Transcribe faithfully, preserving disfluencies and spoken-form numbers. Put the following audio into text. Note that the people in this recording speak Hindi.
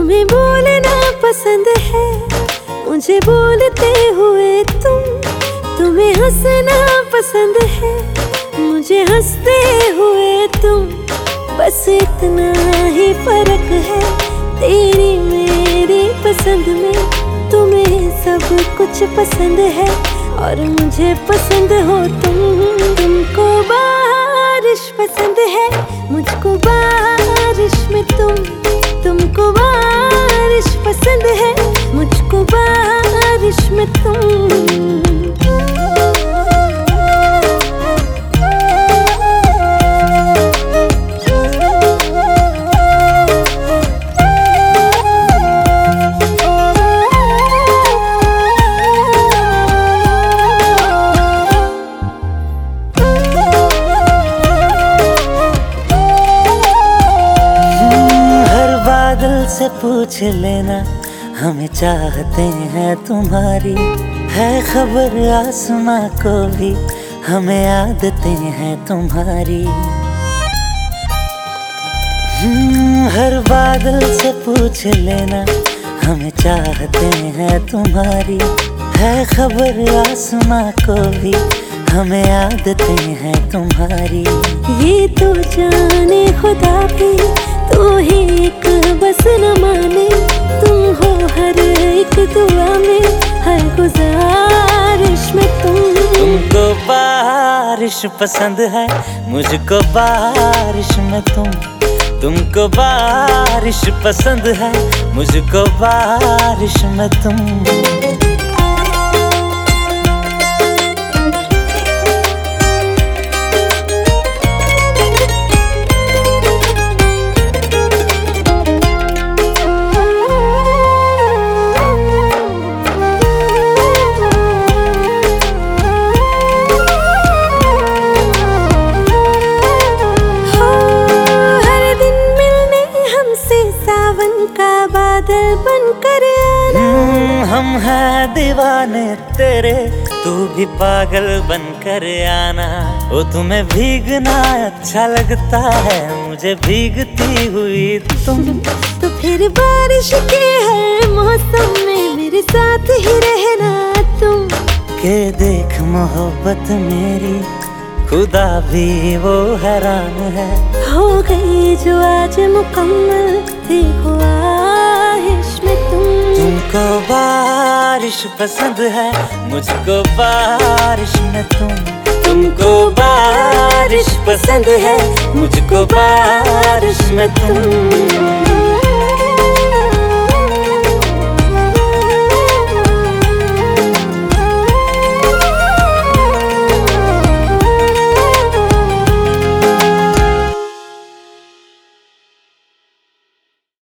तुम्हें बोलना पसंद है, मुझे बोलते हुए तुम। तुम्हें हंसना पसंद है, मुझे हंसते हुए तुम। बस इतना ही फर्क है तेरी मेरी पसंद में। तुम्हें सब कुछ पसंद है और मुझे पसंद हो तुम। तुमको बारिश पसंद है, मुझको बारिश में तुम। तुमको बारिश पसंद है, मुझको बारिश में तुम। से पूछ लेना हमें चाहते हैं तुम्हारी। है खबर आसमां को भी हमें आदतें हैं तुम्हारी। हम्म, हर बादल से पूछ लेना हमें चाहते हैं तुम्हारी। है खबर आसमां को भी हमें आदतें हैं तुम्हारी। ये तो जाने खुदा भी तू ही एक बस न माने। तुम हो हर एक दुआ में, हर गुजारिश में तुम। तुमको बारिश पसंद है, मुझको बारिश में तुम। तुमको बारिश पसंद है, मुझको बारिश में तुम। बादल बनकर आना। हम हैं दीवाने तेरे, तू भी पागल बनकर आना। ओ तुम्हें भीगना अच्छा लगता है, मुझे भीगती हुई तुम। तो फिर बारिश के हर मौसम में मेरे साथ ही रहना तुम। के देख मोहब्बत मेरी खुदा भी वो हैरान है। हो गई जो आज मुकम्मल देखो आहिश में तुम। तुमको बारिश पसंद है, मुझको बारिश में तुम। तुमको बारिश पसंद है, मुझको बारिश में तुम।